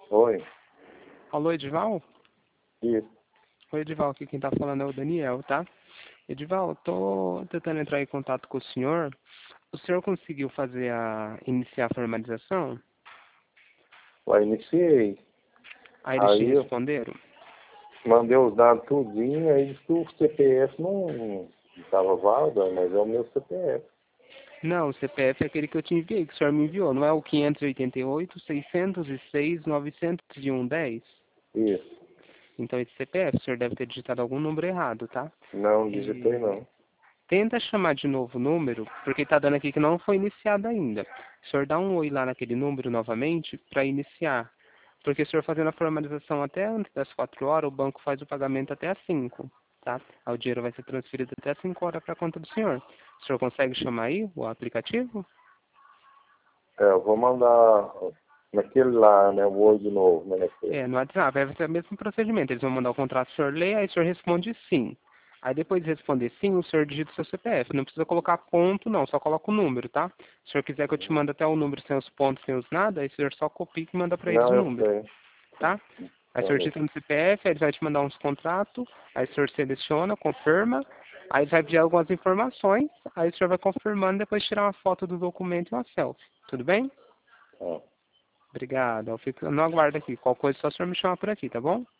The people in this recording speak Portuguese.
Oi, Alô, Edival? isso. Oi, Edival, aqui quem tá falando é o Daniel, tá? Edival, eu tô tentando entrar em contato com o senhor. O senhor conseguiu iniciar a formalização? Lá iniciei. Aí eles te Aí eu responderam? mandei os dados tudinho, aí disse que o CPF não estava válido, mas é o meu CPF. Não, o CPF é aquele que eu te enviei, que o senhor me enviou, não é o 588-606-901-10? Isso. Então esse CPF, o senhor deve ter digitado algum número errado, tá? Não digitei E não. tenta chamar de novo o número, porque tá dando aqui que não foi iniciado ainda. O senhor dá um oi lá naquele número novamente para iniciar. Porque o senhor fazendo a formalização até antes das 4 horas, o banco faz o pagamento até às 5, tá? Aí o dinheiro vai ser transferido até às 5 horas para a conta do senhor. O senhor consegue chamar aí o aplicativo? É, eu vou mandar naquele lá, né? O oi de novo, né? Naquele. É, no WhatsApp vai ser o mesmo procedimento. Eles vão mandar o contrato, o senhor lê, aí o senhor responde sim. Aí depois de responder sim, o senhor digita o seu CPF. Não precisa colocar ponto, não, só coloca o número, tá? Se o senhor quiser que eu te mande até o número sem os pontos, sem os nada, aí o senhor só copia e manda para eles o Não, eu número, sei. tá? Aí o senhor Falou. digita no CPF, aí eles vão te mandar uns contratos, aí o senhor seleciona, confirma, aí eles vão pedir algumas informações, aí o senhor vai confirmando, depois tirar uma foto do documento e uma selfie. Tudo bem? Tá. Obrigado. Eu fico no aguardo aqui. Qualquer coisa, só o senhor me chama por aqui, tá bom?